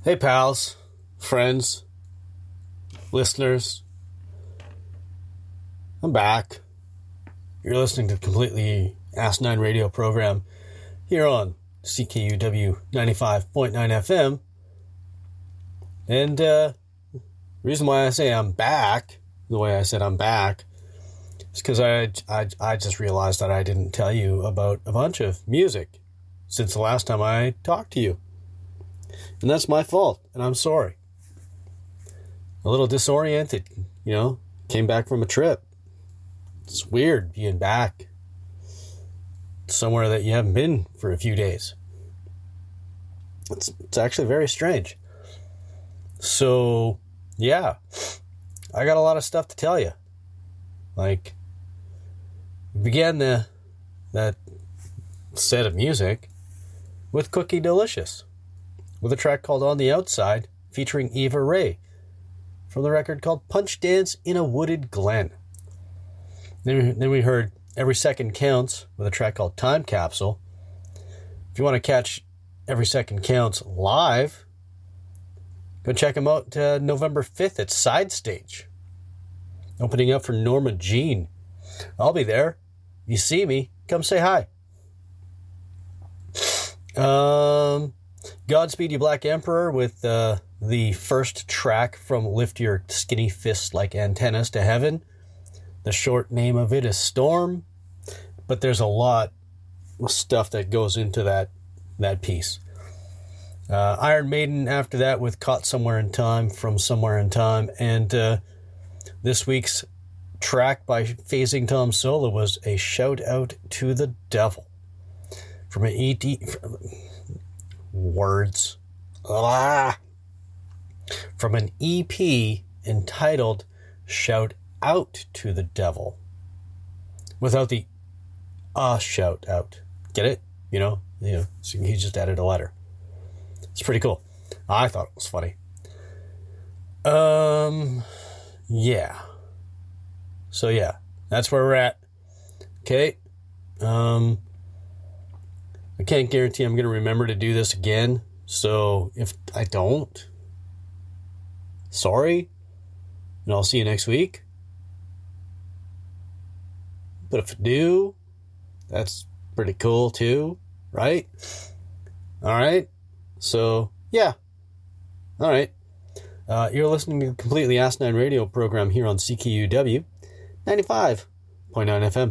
Hey pals, friends, listeners, I'm back. You're listening to the Completely Asinine Radio program here on CKUW 95.9 FM. And the reason why I say I'm back, the way I said I'm back, is because I just realized that I didn't tell you about a bunch of music since the last time I talked to you. And that's my fault, and I'm sorry. A little disoriented, came back from a trip. It's weird being back somewhere that you haven't been for a few days. It's actually very strange. So, yeah, I got a lot of stuff to tell you. Like, we began that set of music with Cookie Delicious, with a track called On the Outside, featuring Eva Ray, from the record called Punch Dance in a Wooded Glen. Then we heard Every Second Counts, with a track called Time Capsule. If you want to catch Every Second Counts live, go check them out November 5th at Side Stage, opening up for Norma Jean. I'll be there. If you see me, come say hi. Godspeed You Black Emperor, with the first track from Lift Your Skinny Fists Like Antennas to Heaven. The short name of it is Storm, but there's a lot of stuff that goes into that piece. Iron Maiden after that with Caught Somewhere in Time from Somewhere in Time, and this week's track by Phasing Tom Solo was A Shout Out to the Devil from an from an EP entitled Shout Out to the Devil, without the shout out. Get it? So he just added a letter. It's pretty cool. I thought it was funny. Yeah. So yeah, that's where we're at. Okay. I can't guarantee I'm going to remember to do this again. So if I don't, sorry. And I'll see you next week. But if I do, that's pretty cool too, right? All right. So, yeah. All right. You're listening to the Completely Asinine Radio program here on CKUW 95.9 FM.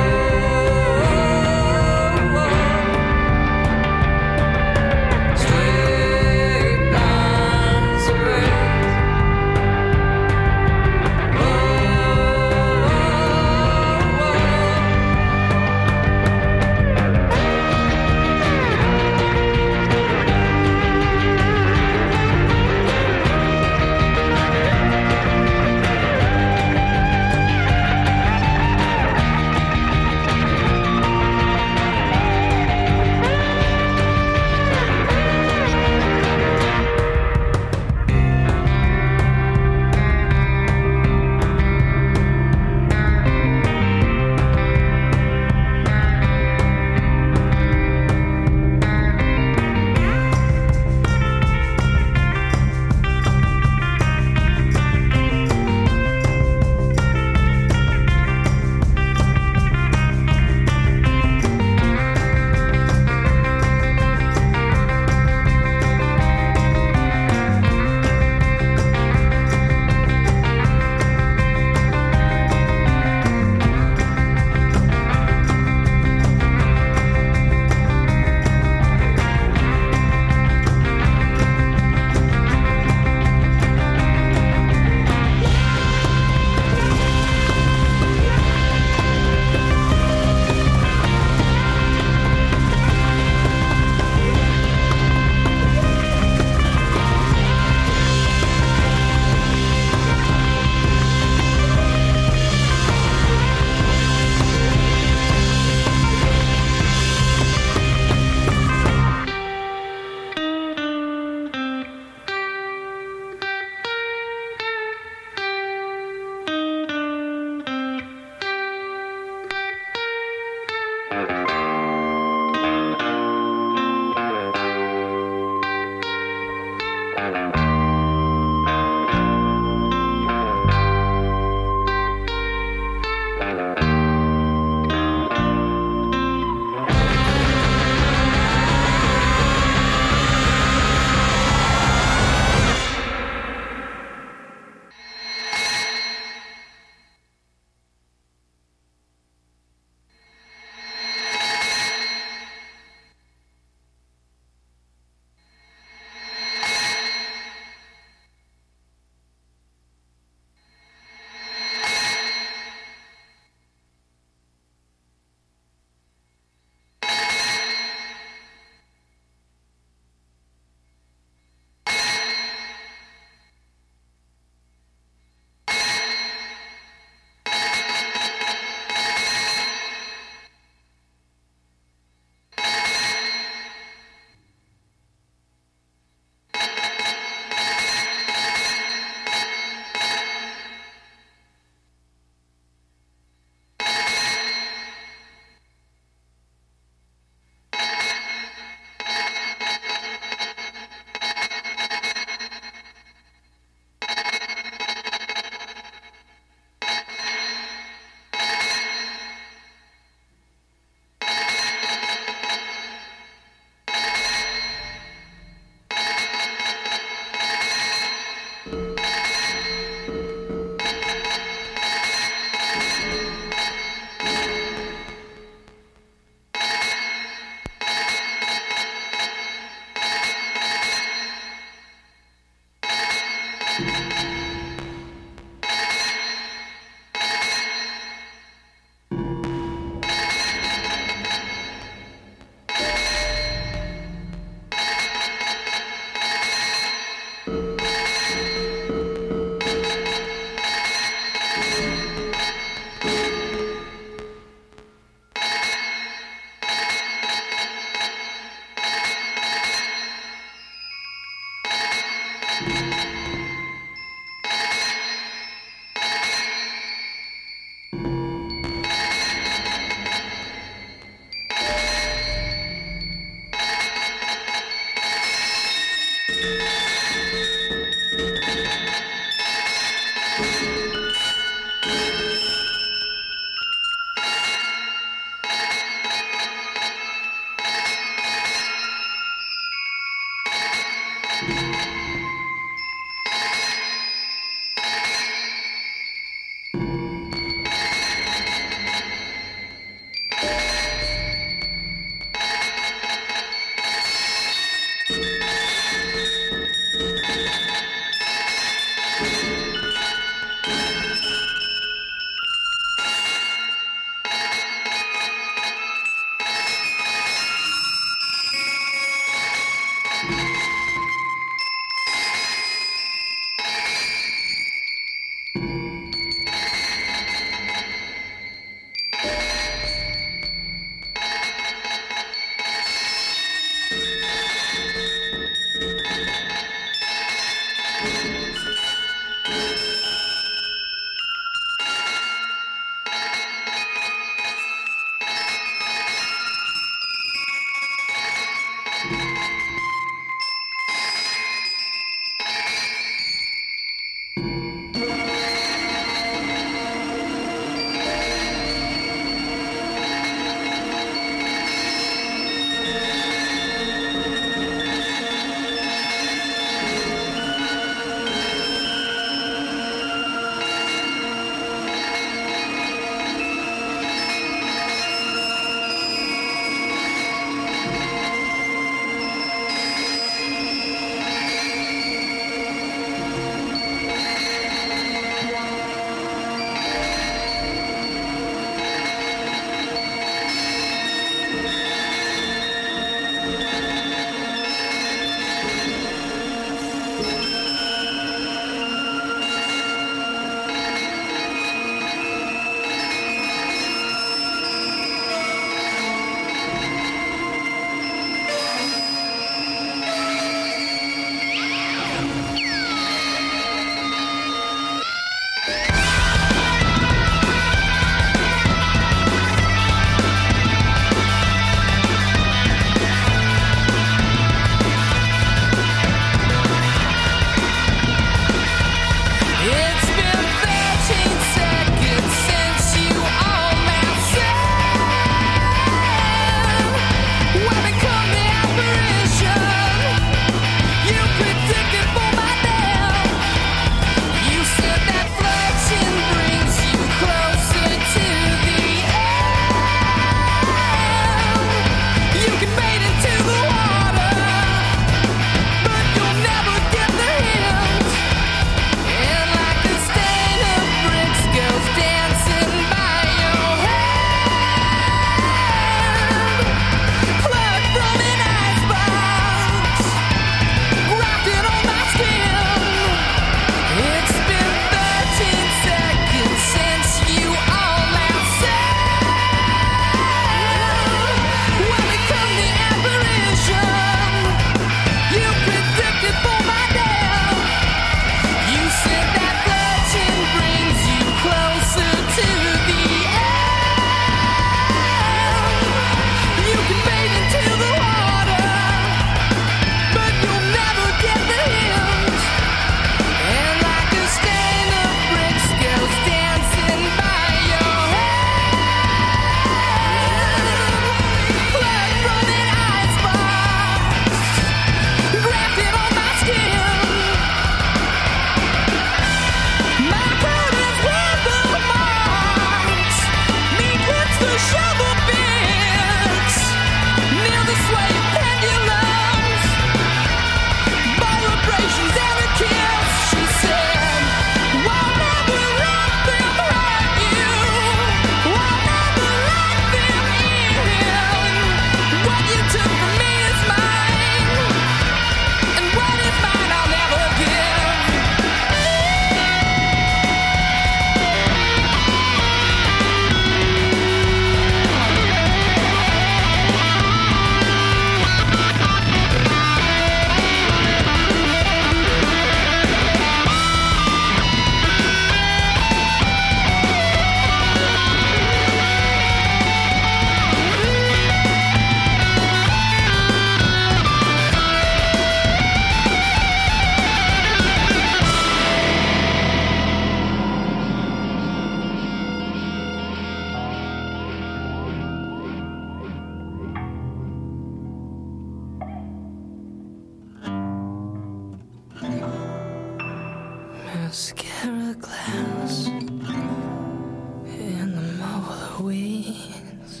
mascara glass in the molar weeds.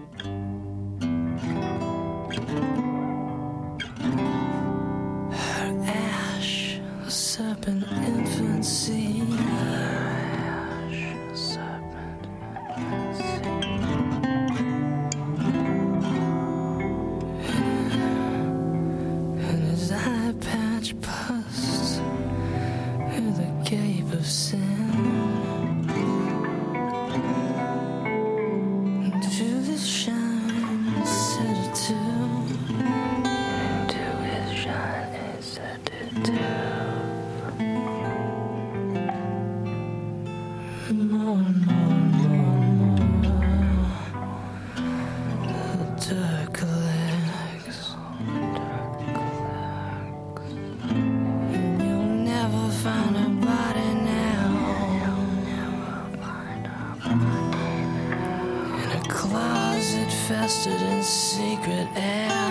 Her ash, a serpent infancy. Her ash, a serpent infancy. And his eye patch pus in the gape of sin. To his shine, set it to. To his shine, set it to. More and more and more and more. The dark legs. You'll never find a body now. You'll never find a body in a closet festered in secret air.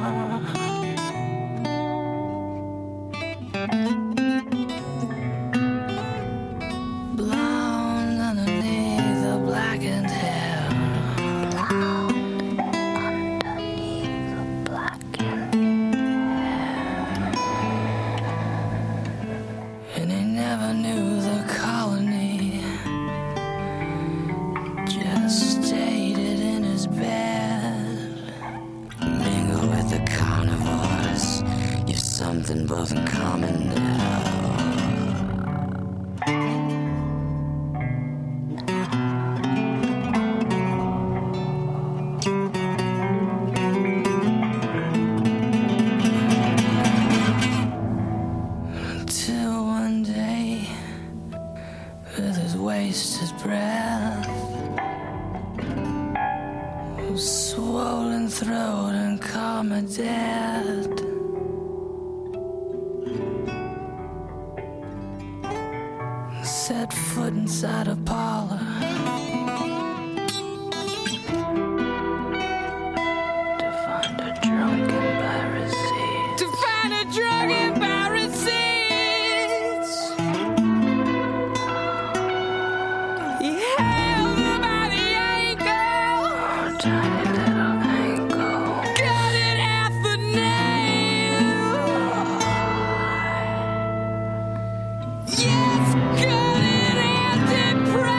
Blonde underneath the blackened hair. Blonde underneath the blackened hair. And he never knew the colony. Gestated in his bed. Mingle with the carnivores. You've something both in common now. Until one day, with his wasted breath, swollen throat and karma dead, set foot inside a parlor. To find a drunk embarrassing. To find a drunk embarrassing. He held her by the ankle. Her tiny little ankle. Cut it at the nail. Yes, cut it at the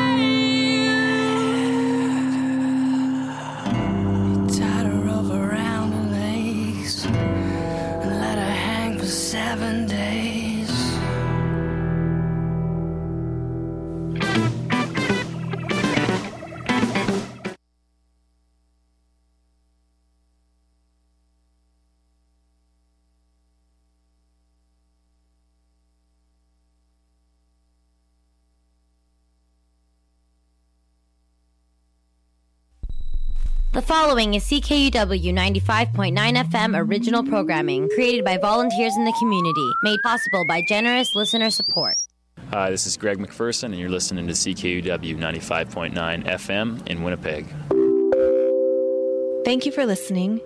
brain. He tied her up around her legs and let her hang for 7 days. The following is CKUW 95.9 FM original programming created by volunteers in the community, made possible by generous listener support. Hi, this is Greg McPherson, and you're listening to CKUW 95.9 FM in Winnipeg. Thank you for listening.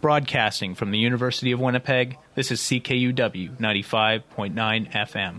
Broadcasting from the University of Winnipeg, this is CKUW 95.9 FM.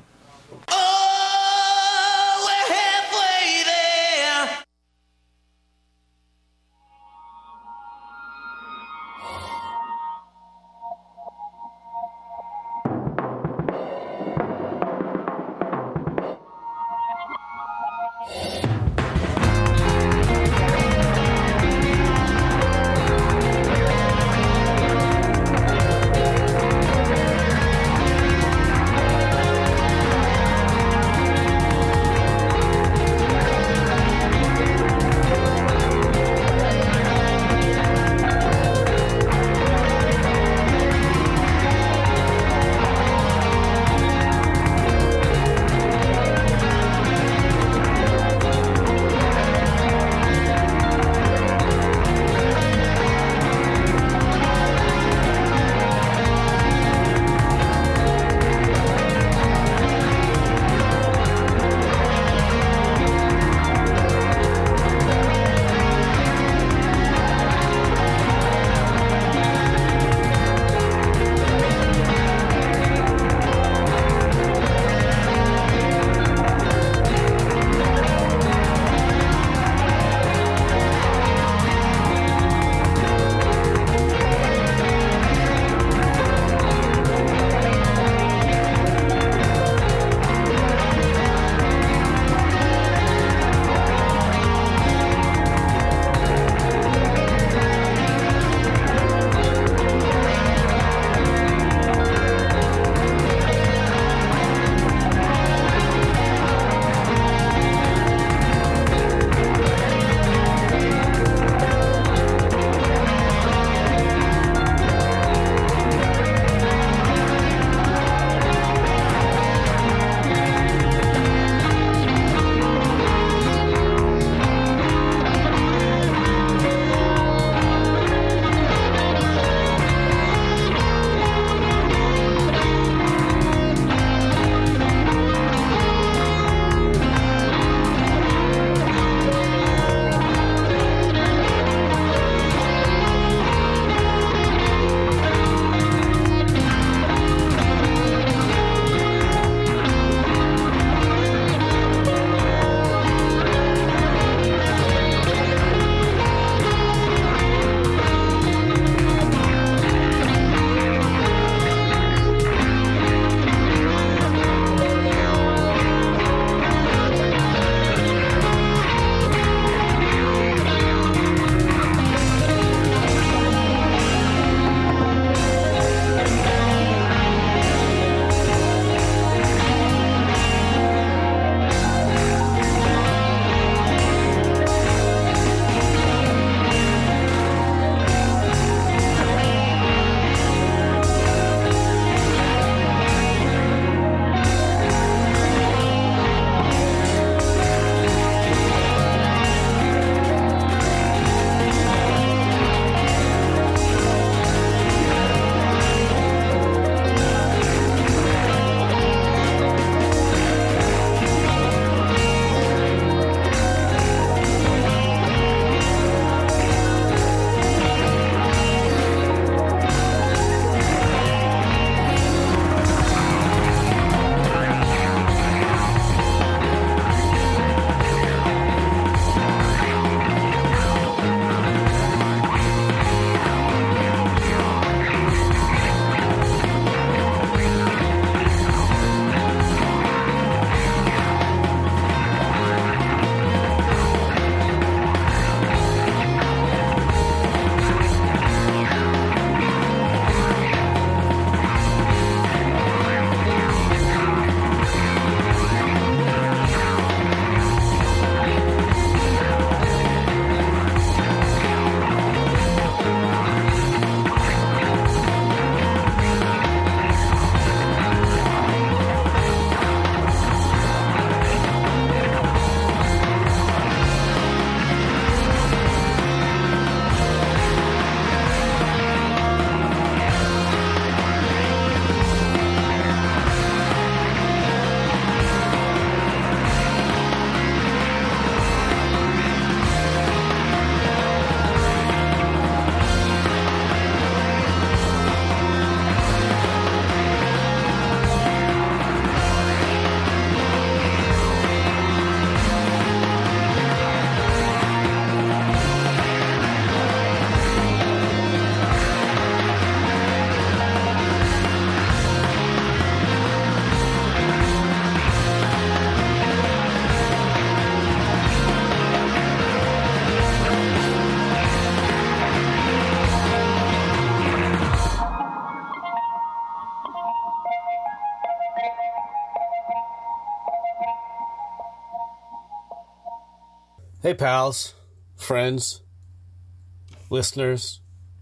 Hey pals, friends, listeners,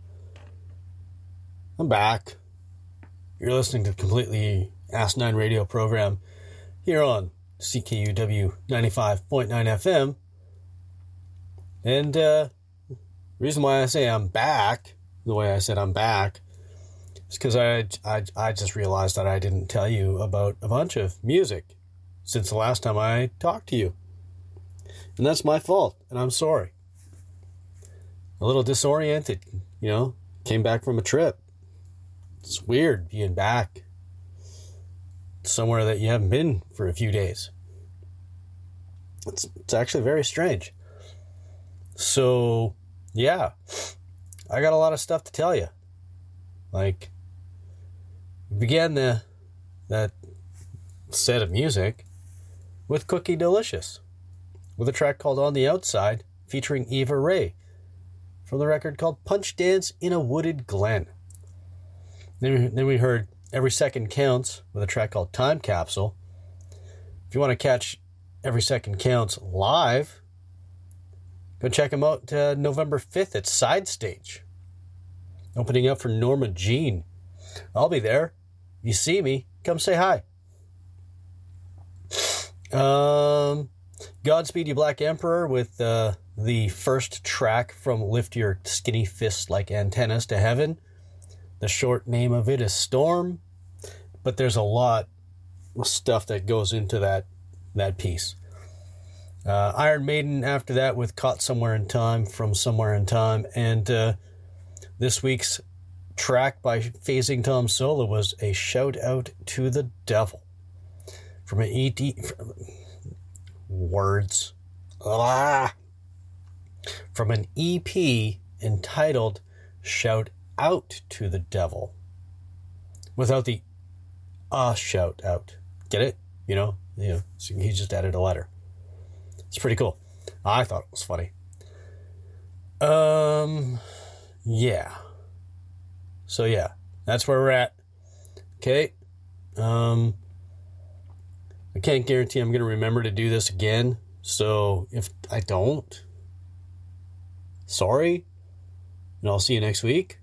I'm back. You're listening to the Completely Asinine Radio program here on CKUW 95.9 FM. And the reason why I say I'm back, the way I said I'm back, is because I just realized that I didn't tell you about a bunch of music since the last time I talked to you. And that's my fault, and I'm sorry. A little disoriented, came back from a trip. It's weird being back somewhere that you haven't been for a few days. It's actually very strange. So, yeah, I got a lot of stuff to tell you. Like, we began that set of music with Cookie Delicious, with a track called On the Outside, featuring Eva Ray, from the record called Punch Dance in a Wooded Glen. Then we heard Every Second Counts, with a track called Time Capsule. If you want to catch Every Second Counts live, go check them out November 5th at Side Stage, opening up for Norma Jean. I'll be there. If you see me, come say hi. Godspeed You Black Emperor, with the first track from Lift Your Skinny Fists Like Antennas to Heaven. The short name of it is Storm, but there's a lot of stuff that goes into that piece. Iron Maiden after that with Caught Somewhere in Time from Somewhere in Time, and this week's track by Phasing Tom Solo was A Shout Out to the Devil from an from an EP entitled Shout Out to the Devil, without the shout out. Get it? So he just added a letter. It's pretty cool. I thought it was funny. Yeah. So yeah, that's where we're at. Okay. I can't guarantee I'm going to remember to do this again. So if I don't, sorry. And I'll see you next week.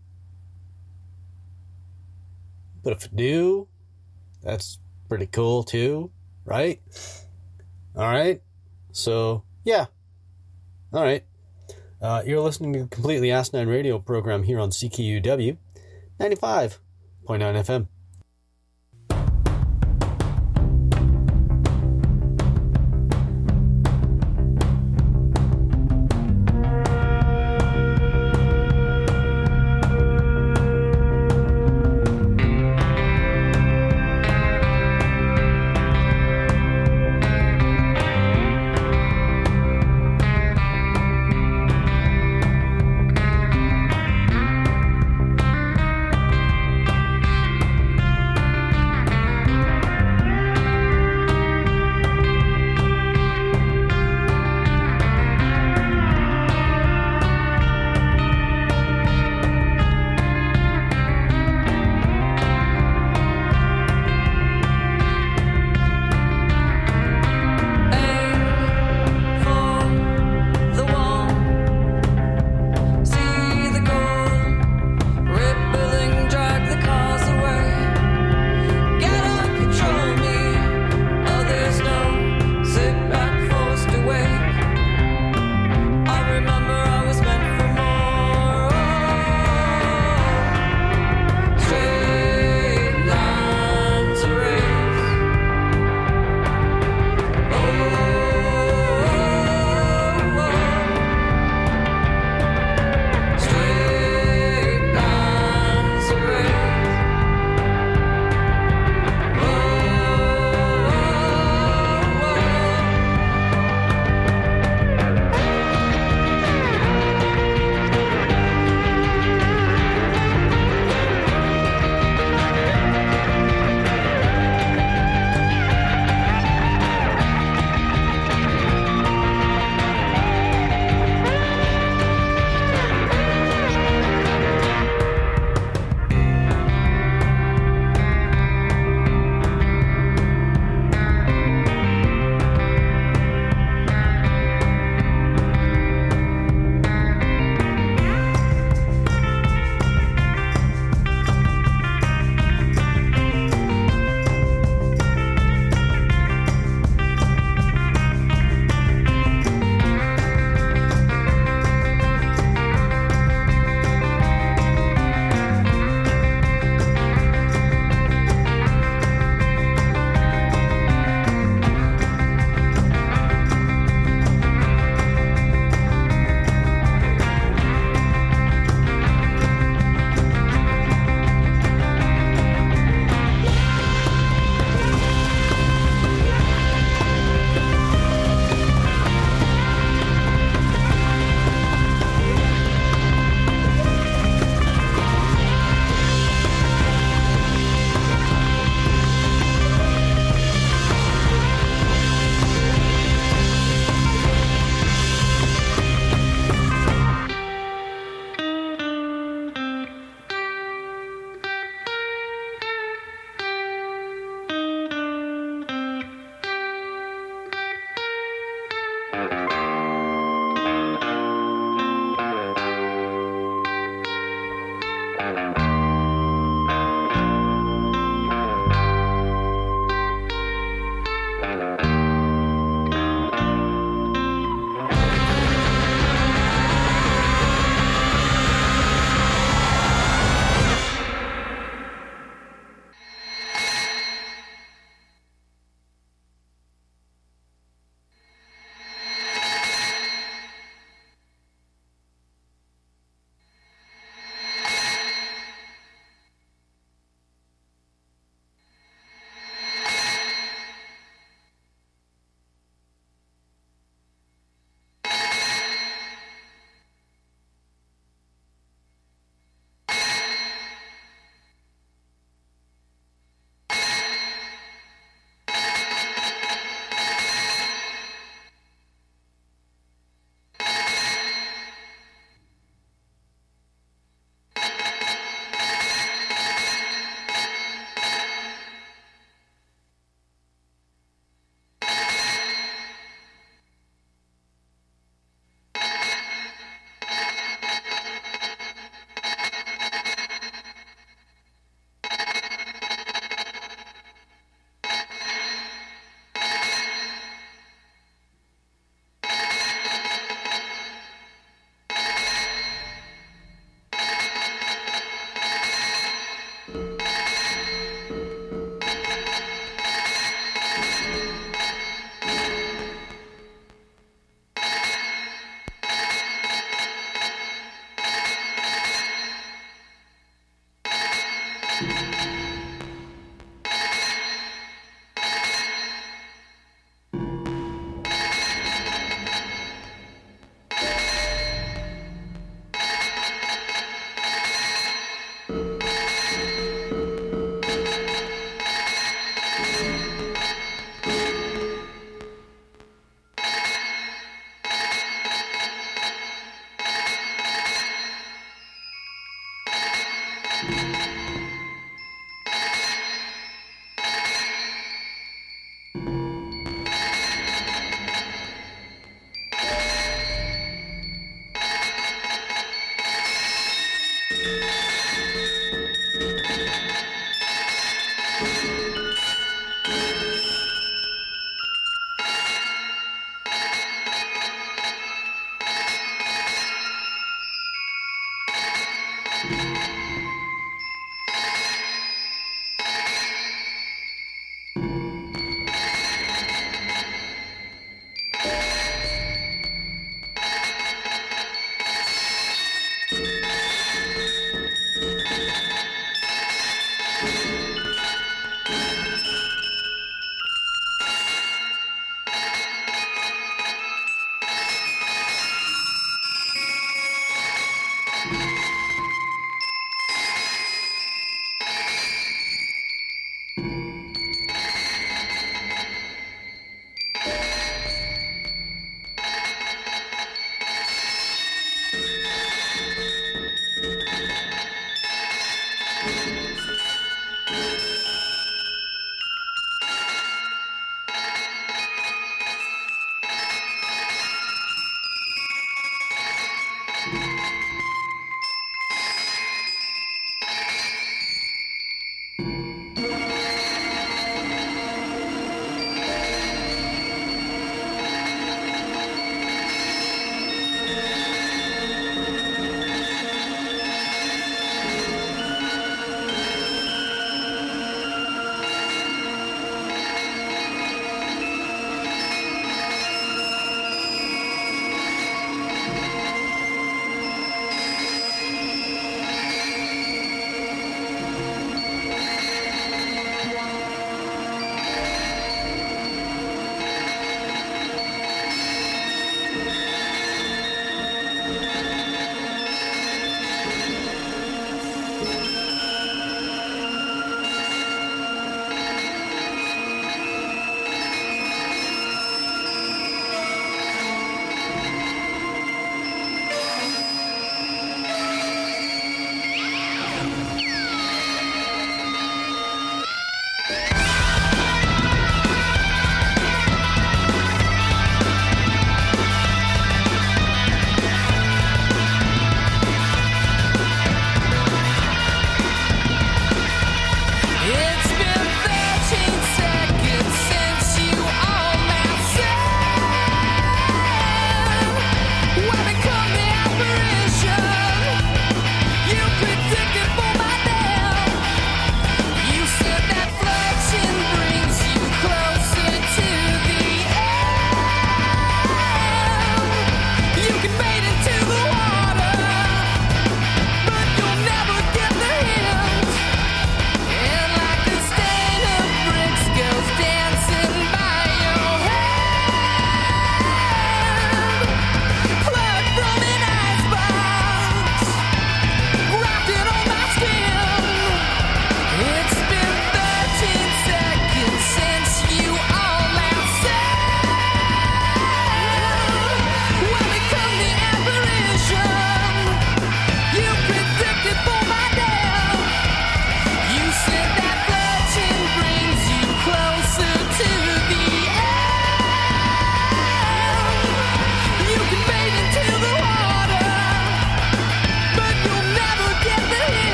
But if I do, that's pretty cool too, right? All right. So, yeah. All right. You're listening to the Completely Asinine Radio program here on CKUW 95.9 FM.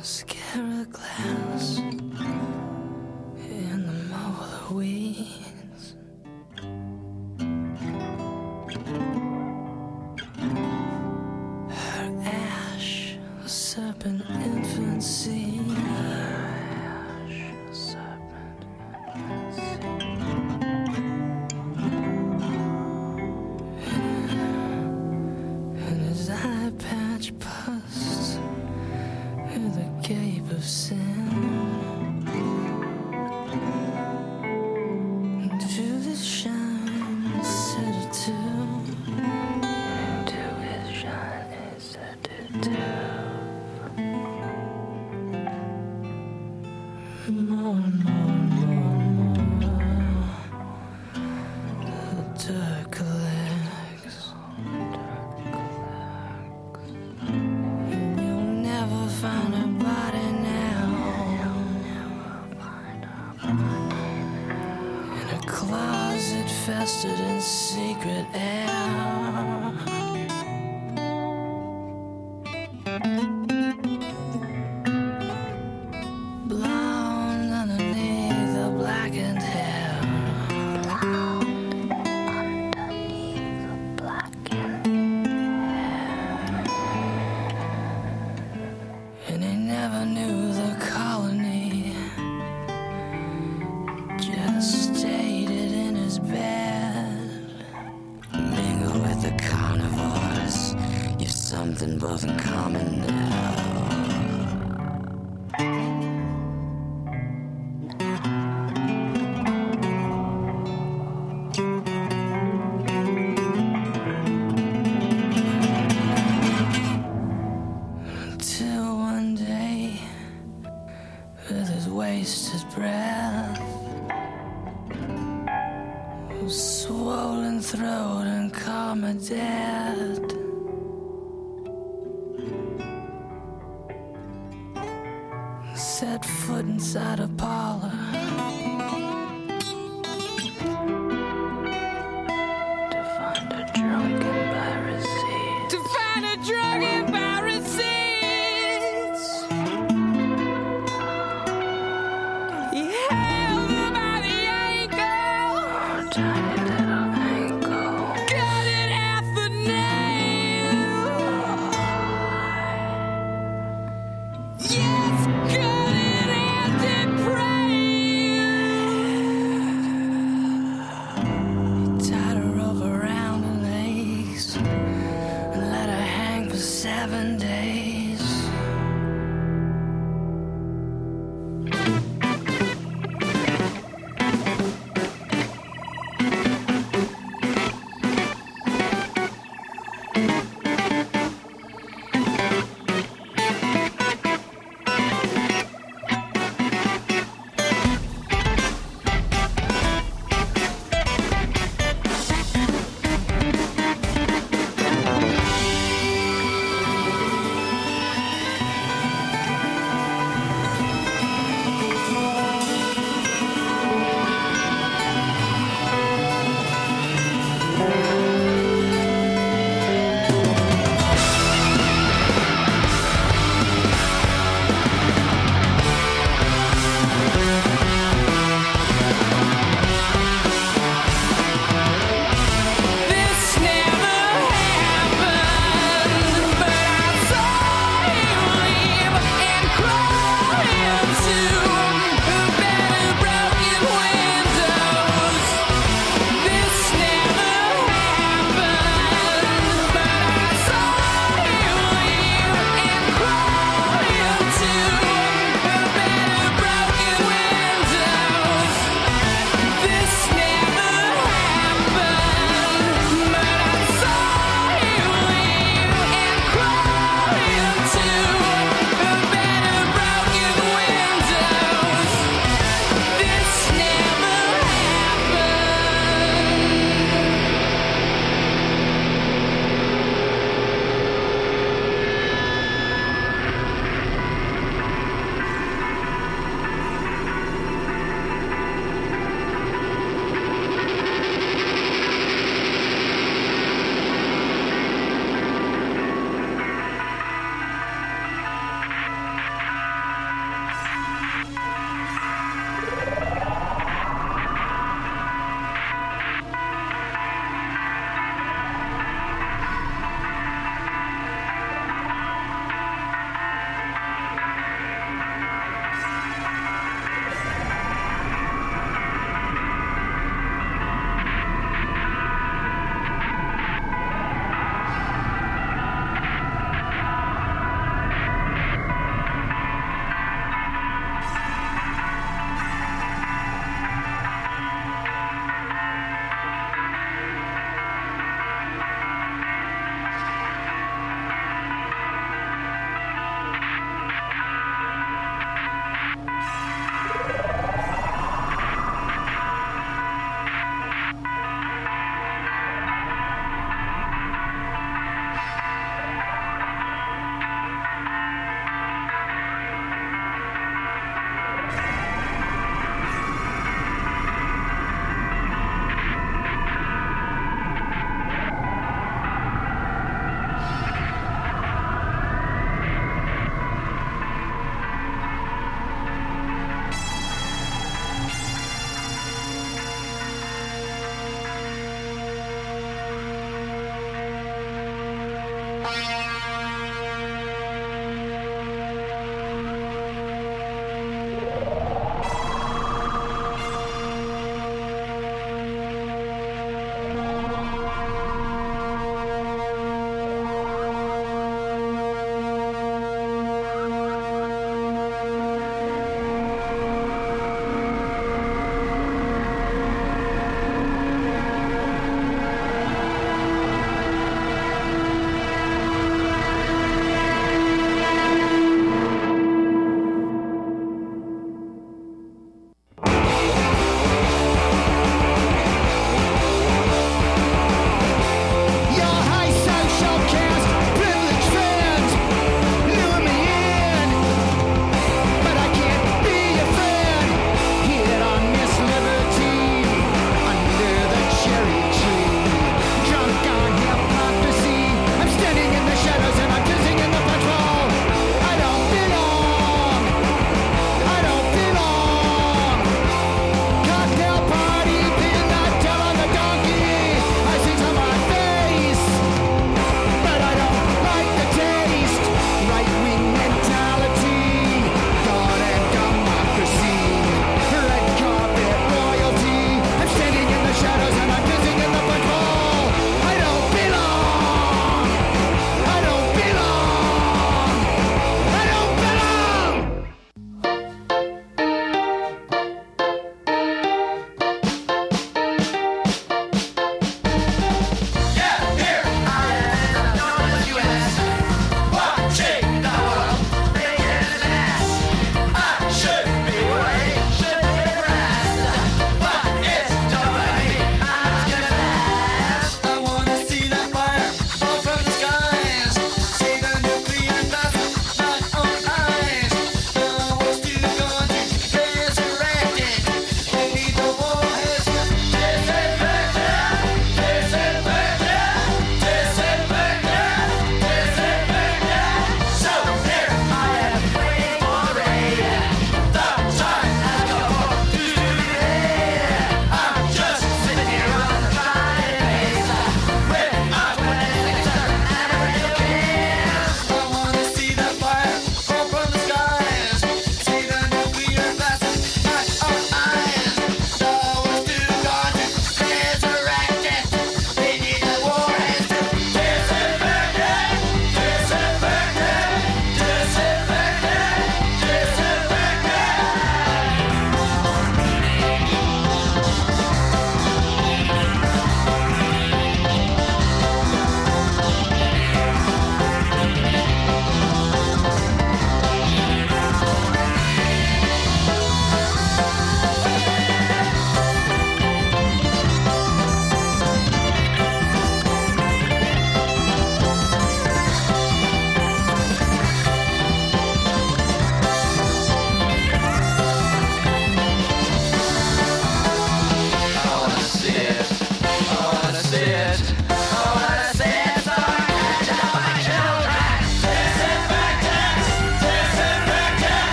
mascara glass in the molar weeds. Her ash, a serpent infancy. Fested in secret air. Blonde underneath the blackened hair. Blonde underneath the blackened hair. And he never knew the colony. Just stayed it in his bed. Mingle with the carnivores. You've something both in common now. Until one day, with his wasted breath, swollen throat and karma dead, set foot inside a parlor to find a drunk and buy receipts. To find a drunk and buy receipts. He held her by the ankle.